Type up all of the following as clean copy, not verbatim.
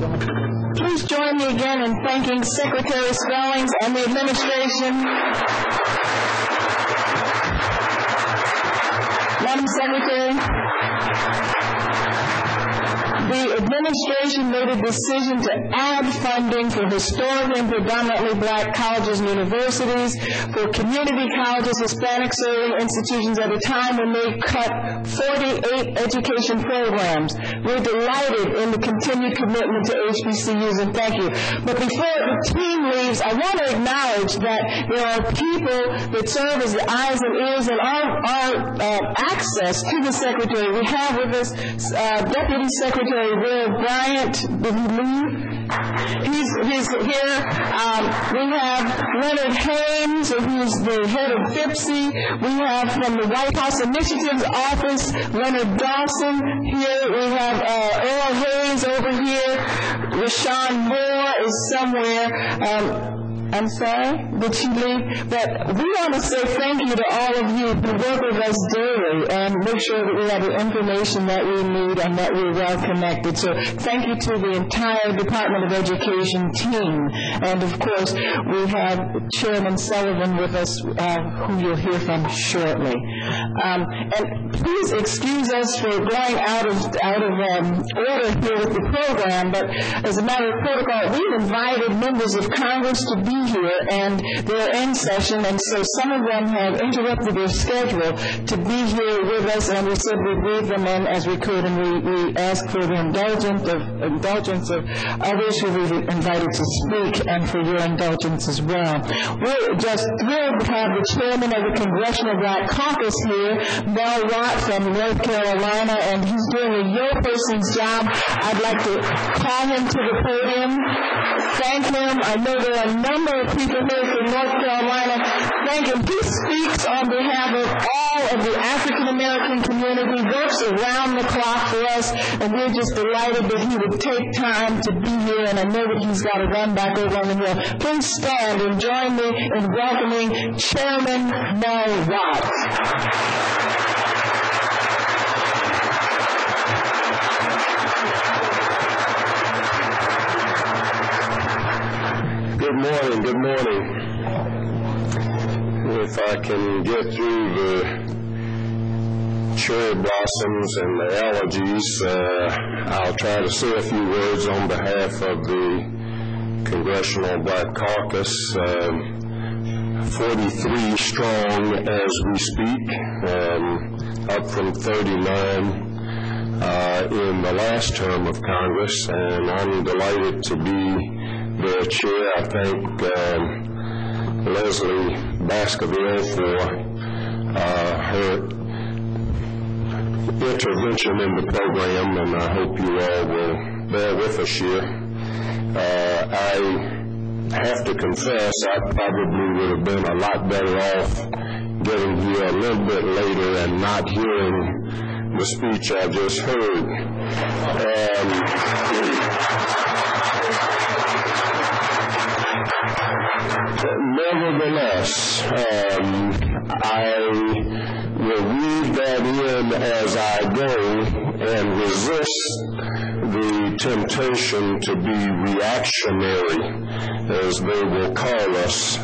Please join me again in thanking Secretary Spellings and the administration. Madam Secretary, the administration made a decision to add funding for historically and predominantly black colleges and universities, for community colleges, Hispanic serving institutions at a time when they cut 48 education programs. We're delighted in the continued commitment to HBCUs, and thank you. But before the team leaves, I want to acknowledge that there are people that serve as the eyes and ears and our access to the Secretary. We have with us Deputy Secretary Will Bryant. Did he leave? He's here. We have Leonard Haynes, who's the head of FIPSI. We have from the White House Initiatives Office, Leonard Dawson here. We have Earl Hayes over here. Rashawn Moore is somewhere. I'm sorry, did she leave? But we want to say thank you to all of you who work with us daily and make sure that we have the information that we need and that we're well connected. So thank you to the entire Department of Education team. And of course, we have Chairman Sullivan with us, who you'll hear from shortly. And please excuse us for going out of order here with the program, but as a matter of protocol, we've invited members of Congress to be here, and they're in session, and so some of them have interrupted their schedule to be here with us, and we said we'd leave them in as we could, and we asked for the indulgence of others who we've invited to speak, and for your indulgence as well. We're just thrilled to have the chairman of the Congressional Black Caucus here, Mel Watt from North Carolina, and he's doing a yo-person's job. I'd like to call him to the podium, thank him. I know there are a number of people here from North Carolina. Thank him. He speaks on behalf of all of the African American community, works around the clock for us, and we're just delighted that he would take time to be here, and I know that he's got to run back over on the hill. Please stand and join me in welcoming Chairman Mel Watt. Good morning. If I can get through the cherry blossoms and the elegies, I'll try to say a few words on behalf of the Congressional Black Caucus, 43 strong as we speak, up from 39 in the last term of Congress, and I'm delighted to be their chair. I thank Leslie Baskerville for her intervention in the program, and I hope you all will bear with us here. I have to confess, I probably would have been a lot better off getting here a little bit later and not hearing the speech I just heard. Nevertheless, I will read that in as I go and resist the temptation to be reactionary, as they will call us.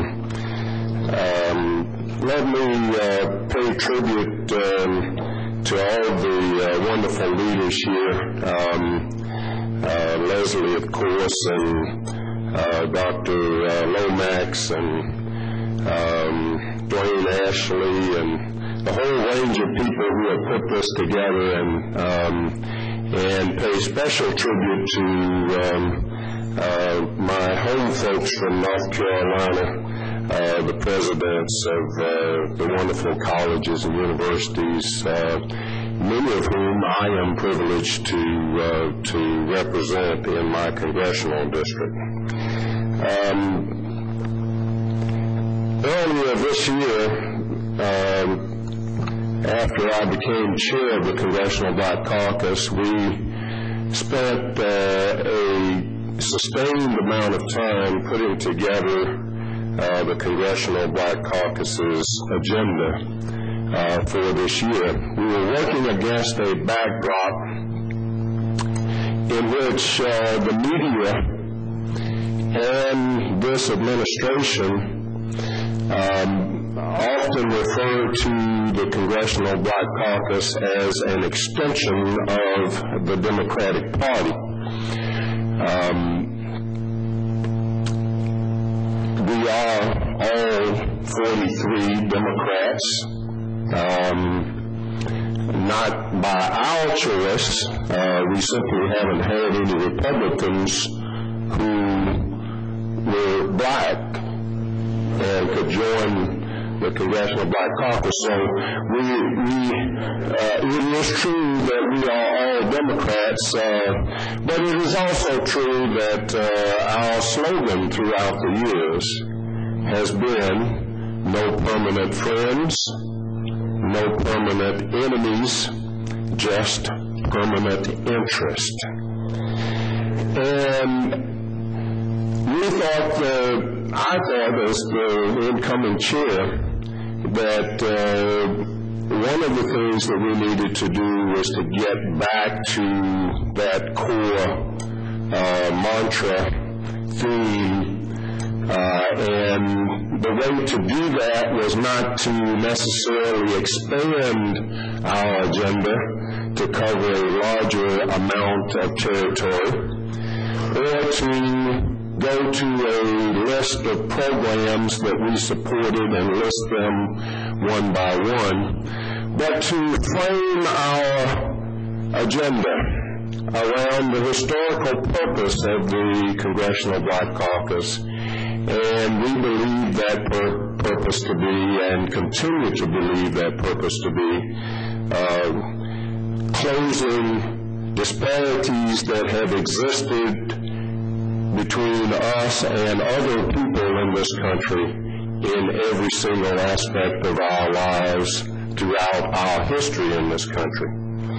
Let me pay tribute to all the wonderful leaders here, Leslie, of course, and Dr. Lomax and Dwayne Ashley and the whole range of people who have put this together, and pay special tribute to my home folks from North Carolina, the presidents of the wonderful colleges and universities, many of whom I am privileged to represent in my congressional district. Earlier this year, after I became chair of the Congressional Black Caucus, we spent a sustained amount of time putting together the Congressional Black Caucus's agenda for this year. We were working against a backdrop in which the media and this administration often refer to the Congressional Black Caucus as an extension of the Democratic Party. We are all 43 Democrats, not by our choice. We simply haven't had any Republicans who were black and could join the Congressional Black Caucus. So it is true that we are all Democrats, but it is also true that our slogan throughout the years has been no permanent friends, no permanent enemies, just permanent interest. And I thought as the incoming chair that one of the things that we needed to do was to get back to that core mantra, theme, and the way to do that was not to necessarily expand our agenda to cover a larger amount of territory, or to go to a list of programs that we supported and list them one by one, but to frame our agenda around the historical purpose of the Congressional Black Caucus. And we believe that purpose to be, and continue to believe that purpose to be, closing disparities that have existed between us and other people in this country in every single aspect of our lives throughout our history in this country.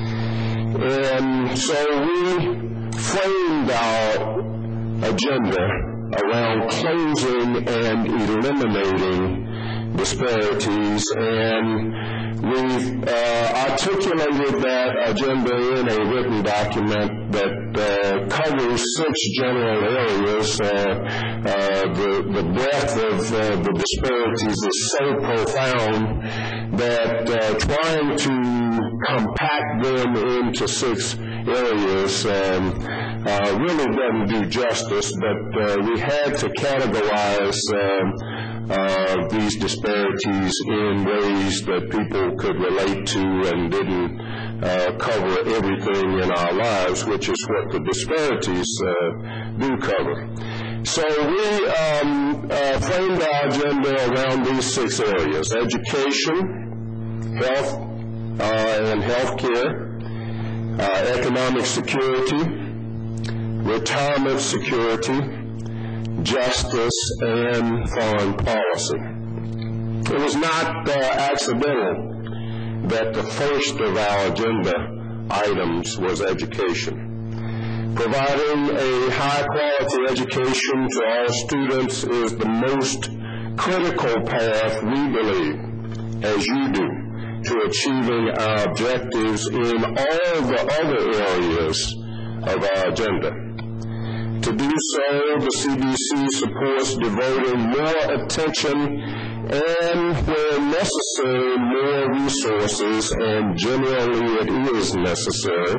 And so we framed our agenda around closing and eliminating disparities, and we've articulated that agenda in a written document that covers 6 general areas. The breadth of the disparities is so profound that trying to compact them into 6 areas really doesn't do justice, but we had to categorize these disparities in ways that people could relate to and didn't cover everything in our lives, which is what the disparities do cover. So we framed our agenda around these 6 areas: education, health and health care, economic security, retirement security, justice, and foreign policy. It was not accidental that the first of our agenda items was education. Providing a high-quality education to all students is the most critical path, we believe, as you do, to achieving our objectives in all the other areas of our agenda. To do so, the CBC supports devoting more attention and, where necessary, more resources, and generally it is necessary,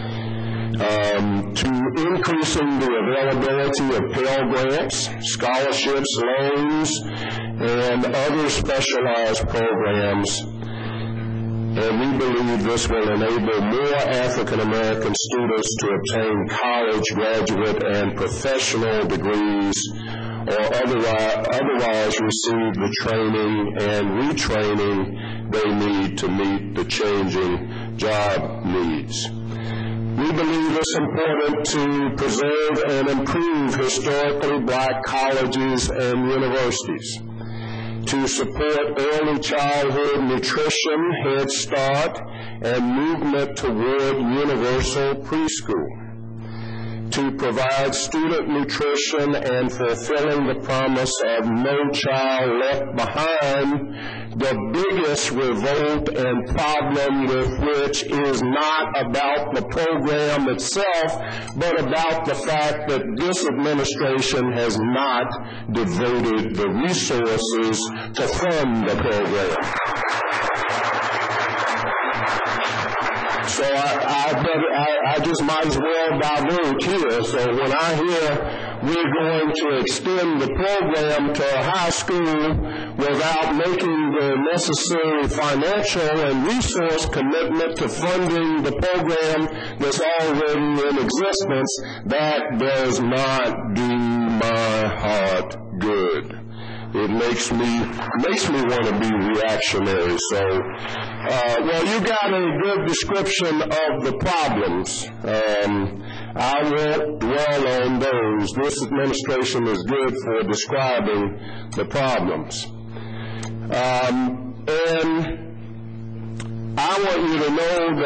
to increasing the availability of Pell Grants, scholarships, loans, and other specialized programs. And we believe this will enable more African American students to obtain college, graduate, and professional degrees, or otherwise receive the training and retraining they need to meet the changing job needs. We believe it's important to preserve and improve historically black colleges and universities, to support early childhood nutrition, Head Start, and movement toward universal preschool, to provide student nutrition and fulfilling the promise of No Child Left Behind, the biggest revolt and problem with which is not about the program itself, but about the fact that this administration has not devoted the resources to fund the program. So I just might as well divert here. So when I hear we're going to extend the program to a high school without making the necessary financial and resource commitment to funding the program that's already in existence, that does not do my heart good. It makes me want to be reactionary. So, well, you got a good description of the problems. I won't dwell on those. This administration is good for describing the problems. And I want you to know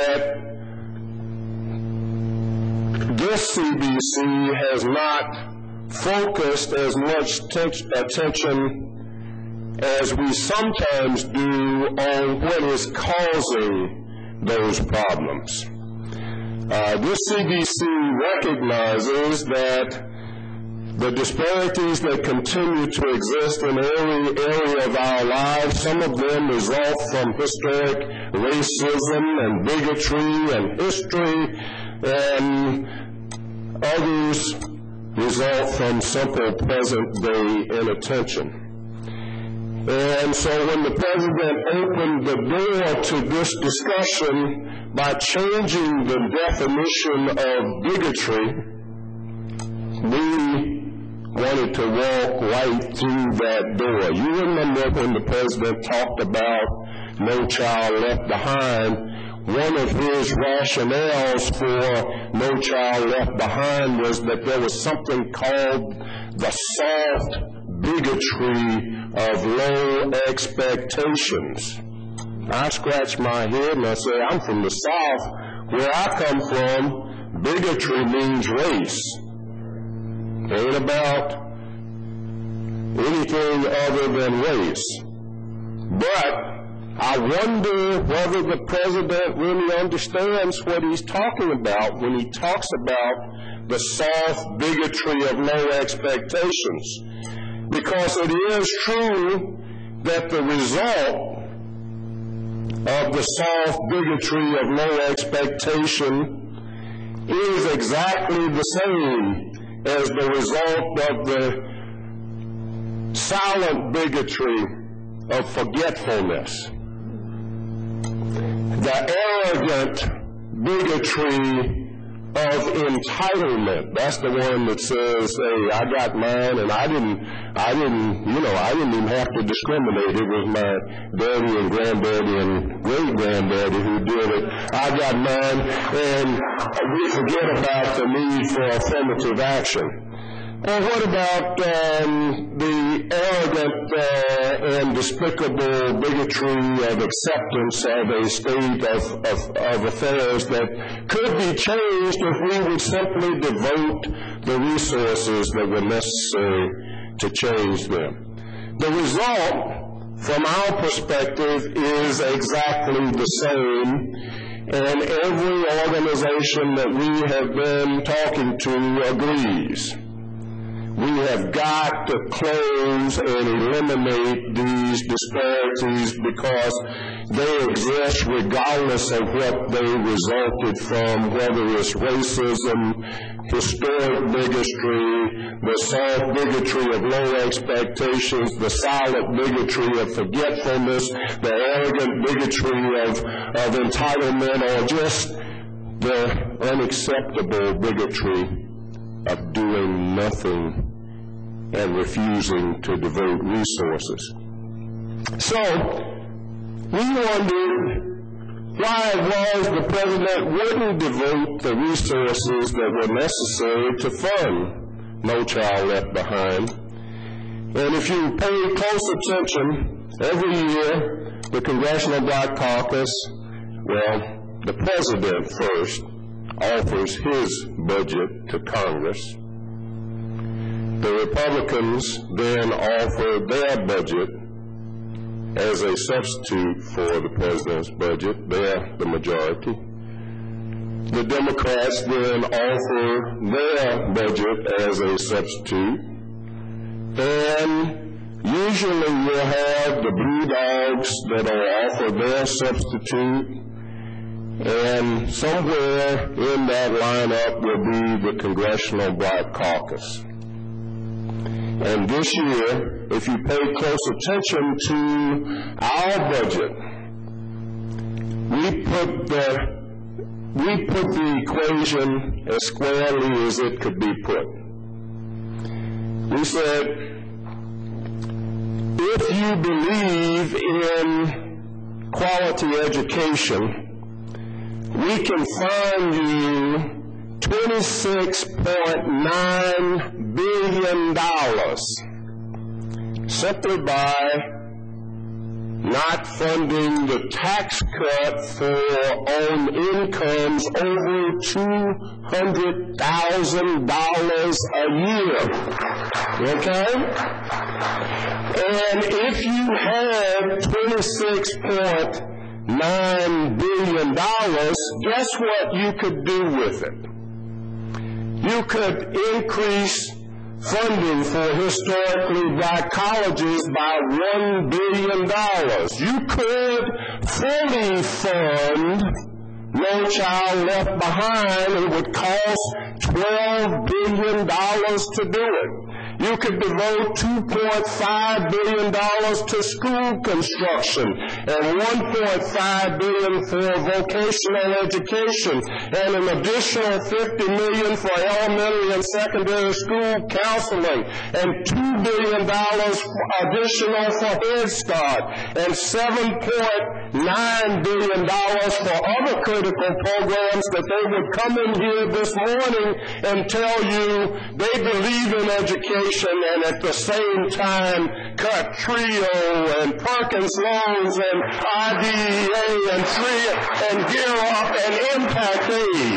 that this CBC has not focused as much attention as we sometimes do on what is causing those problems. This CBC recognizes that the disparities that continue to exist in every area of our lives, some of them result from historic racism and bigotry and history, and others result from simple present-day inattention. And so when the President opened the door to this discussion by changing the definition of bigotry, we wanted to walk right through that door. You remember when the President talked about No Child Left Behind, one of his rationales for No Child Left Behind was that there was something called the soft bigotry of low expectations. I scratch my head and I say, I'm from the South. Where I come from, bigotry means race. It ain't about anything other than race. But I wonder whether the President really understands what he's talking about when he talks about the soft bigotry of low expectations. Because it is true that the result of the soft bigotry of low expectation is exactly the same as the result of the silent bigotry of forgetfulness. The arrogant bigotry of entitlement. That's the one that says, hey, I got mine and I didn't even have to discriminate. It was my daddy and granddaddy and great-granddaddy who did it. I got mine, and we forget about the need for affirmative action. Or what about the arrogant and despicable bigotry of acceptance of a state of affairs that could be changed if we would simply devote the resources that were necessary to change them? The result, from our perspective, is exactly the same, and every organization that we have been talking to agrees. We have got to close and eliminate these disparities because they exist regardless of what they resulted from, whether it's racism, historic bigotry, the soft bigotry of low expectations, the silent bigotry of forgetfulness, the arrogant bigotry of entitlement, or just the unacceptable bigotry of doing nothing and refusing to devote resources. So, we wondered why it was the President wouldn't devote the resources that were necessary to fund No Child Left Behind. And if you pay close attention, every year the Congressional Black Caucus, well, the President first, offers his budget to Congress. The Republicans then offer their budget as a substitute for the president's budget. They're the majority. The Democrats then offer their budget as a substitute. And usually you'll have the Blue Dogs that will offer their substitute. And somewhere in that lineup will be the Congressional Black Caucus. And this year, if you pay close attention to our budget, we put the equation as squarely as it could be put. We said, if you believe in quality education, we can find you $26.9 billion simply by not funding the tax cut on incomes over $200,000 a year. Okay? And if you have $26.9 billion, guess what you could do with it? You could increase funding for historically black colleges by $1 billion. You could fully fund No Child Left Behind. It would cost $12 billion to do it. You could devote $2.5 billion to school construction and $1.5 billion for vocational education and an additional $50 million for elementary and secondary school counseling and $2 billion additional for Head Start and $7.9 billion for other critical programs that they would come in here this morning and tell you they believe in education and at the same time cut TRIO and Perkins Loans and IDEA and TRIO and Gear Up and Impact Aid.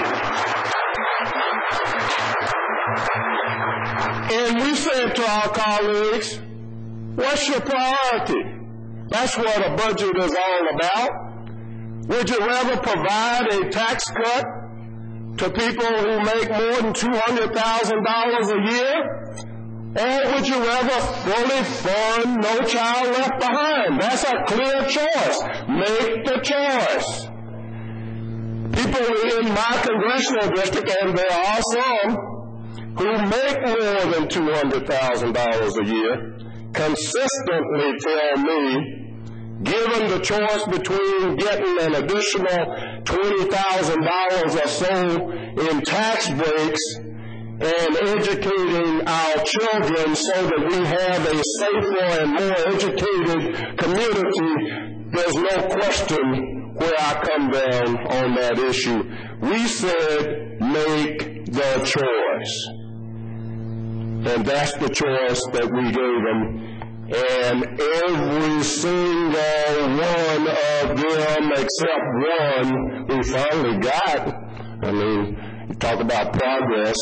And we said to our colleagues, what's your priority? That's what a budget is all about. Would you rather provide a tax cut to people who make more than $200,000 a year? Or would you rather fully fund No Child Left Behind? That's a clear choice. Make the choice. People in my congressional district, and there are some, who make more than $200,000 a year, consistently tell me, given the choice between getting an additional $20,000 or so in tax breaks and educating our children so that we have a safer and more educated community, there's no question where I come down on that issue. We said make the choice. And that's the choice that we gave them. And every single one of them except one we finally got. I mean, you talk about progress.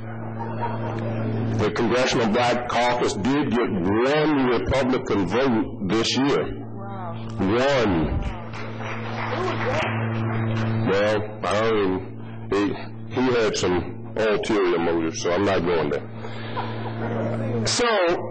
The Congressional Black Caucus did get one Republican vote this year. Wow. One. Well, I mean, he had some ulterior motives, so I'm not going there. So,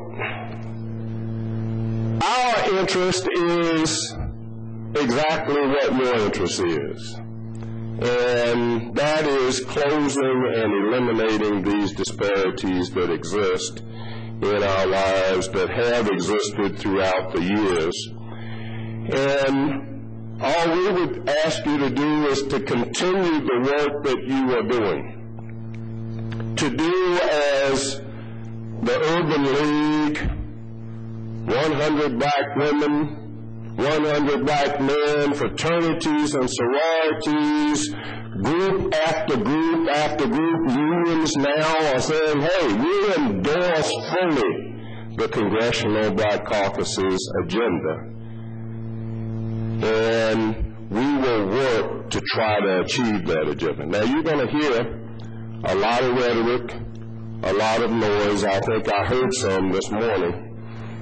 our interest is exactly what your interest is. And that is closing and eliminating these disparities that exist in our lives, that have existed throughout the years. And all we would ask you to do is to continue the work that you are doing. To do as the Urban League, 100 black women, 100 black men, fraternities and sororities, group after group after group, unions now are saying, hey, we endorse fully the Congressional Black Caucus's agenda. And we will work to try to achieve that agenda. Now, you're going to hear a lot of rhetoric, a lot of noise. I think I heard some this morning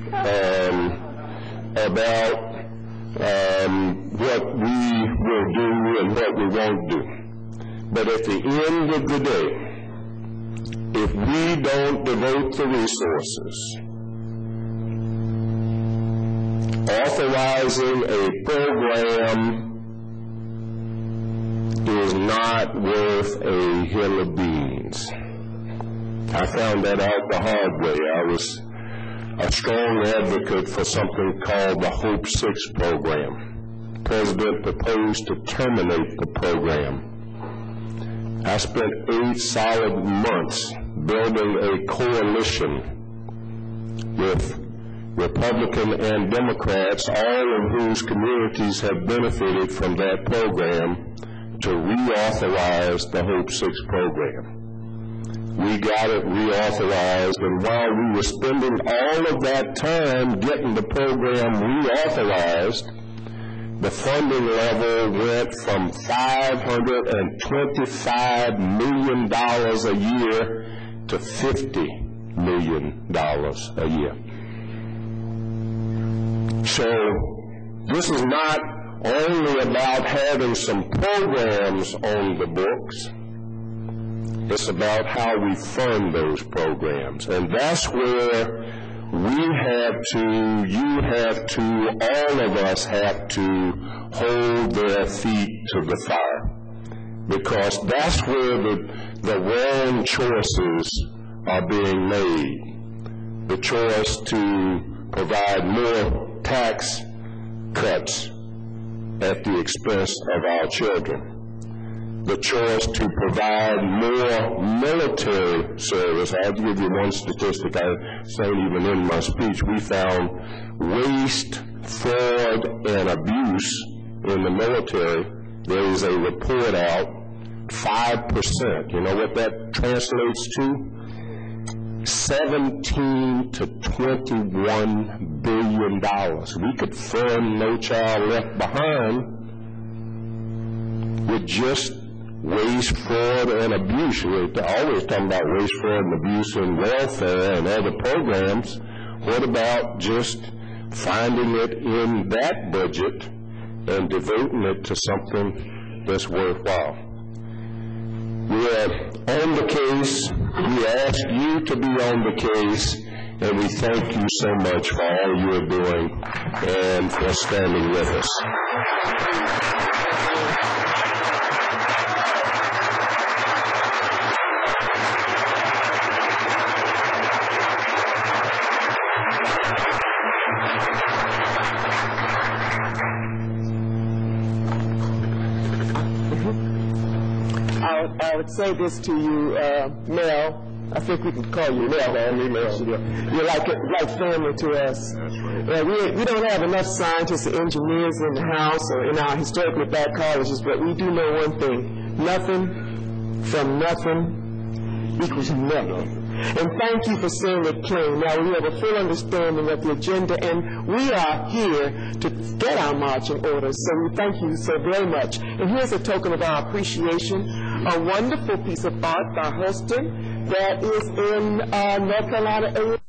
about what we will do and what we won't do. But at the end of the day, if we don't devote the resources, authorizing a program is not worth a hill of beans. I found that out the hard way. I was a strong advocate for something called the Hope 6 program. The president proposed to terminate the program. I spent 8 solid months building a coalition with Republican and Democrats, all of whose communities have benefited from that program, to reauthorize the Hope 6 program. We got it reauthorized, and while we were spending all of that time getting the program reauthorized, the funding level went from $525 million a year to $50 million a year. So this is not only about having some programs on the books. It's about how we fund those programs. And that's where we have to, you have to, all of us have to hold their feet to the fire. Because that's where the wrong choices are being made. The choice to provide more tax cuts at the expense of our children. The choice to provide more military service. I'll give you one statistic. I said even in my speech, we found waste, fraud, and abuse in the military. There is a report out, 5%. You know what that translates to? $17 to $21 billion. We could fund No Child Left Behind with just waste, fraud, and abuse. We're always talking about waste, fraud, and abuse in welfare and other programs. What about just finding it in that budget and devoting it to something that's worthwhile? We're on the case. We ask you to be on the case, and we thank you so much for all you're doing and for standing with us. I would say this to you, Mel. I think we can call you Mel. You're like family to us. That's right. We don't have enough scientists or engineers in the house or in our historically black colleges, but we do know one thing: nothing from nothing equals nothing. And thank you for saying it plain. Now we have a full understanding of the agenda, and we are here to get our marching orders. So we thank you so very much. And here's a token of our appreciation: a wonderful piece of art by Huston that is in North Carolina.